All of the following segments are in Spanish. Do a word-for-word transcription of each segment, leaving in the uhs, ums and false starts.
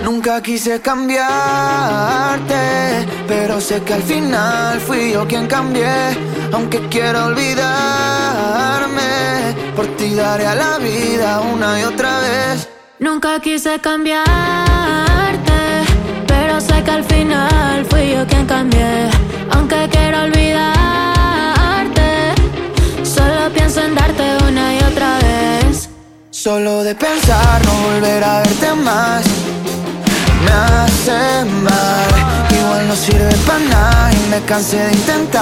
Nunca quise cambiarte, pero sé que al final fui yo quien cambié. Aunque quiero olvidarme, por ti daré a la vida una y otra vez. Nunca quise cambiarte, pero sé que al final fui yo quien cambié. Aunque quiero olvidarte, solo pienso en darte una y otra vez. Solo de pensar no volver a verte más me hace mal. Igual no sirve para nada y me cansé de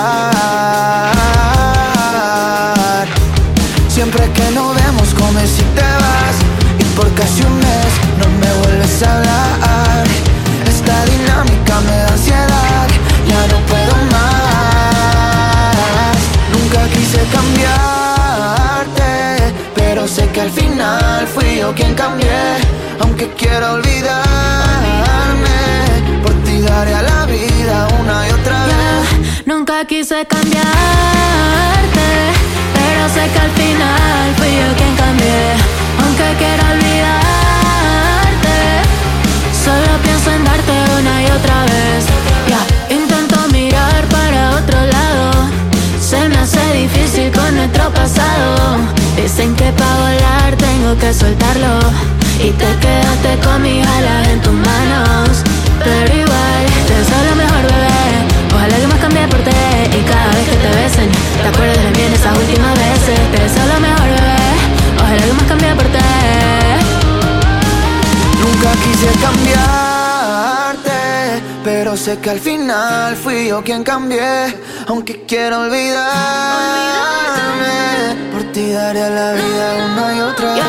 intentar. Siempre que nos vemos como si te vas, y por casi un mes no me vuelves a hablar. Esta dinámica me da ansiedad, ya no puedo más. Nunca quise cambiarte, pero sé que al final fui yo quien cambié. Aunque quiero olvidarme, por ti daré a la vida una y otra yeah. vez. Nunca quise cambiarte, pero sé que al final fui yo quien cambié. Aunque quiero olvidarte, solo pienso en darte una y otra vez. Yeah. Intento mirar para otro lado, se me hace difícil con nuestro pasado. Dicen que pa' volar tengo que soltarlo, y te quedaste con mis alas en tus manos. Pero igual, te deseo lo mejor, bebé. Ojalá que más cambie por ti, y cada vez que te besen te acuerdes de mí en esas últimas veces. Te deseo lo mejor, bebé. Ojalá que más cambie por ti. Nunca quise cambiarte, pero sé que al final fui yo quien cambié. Aunque quiero olvidarme, por ti daré a la vida una y otra vez.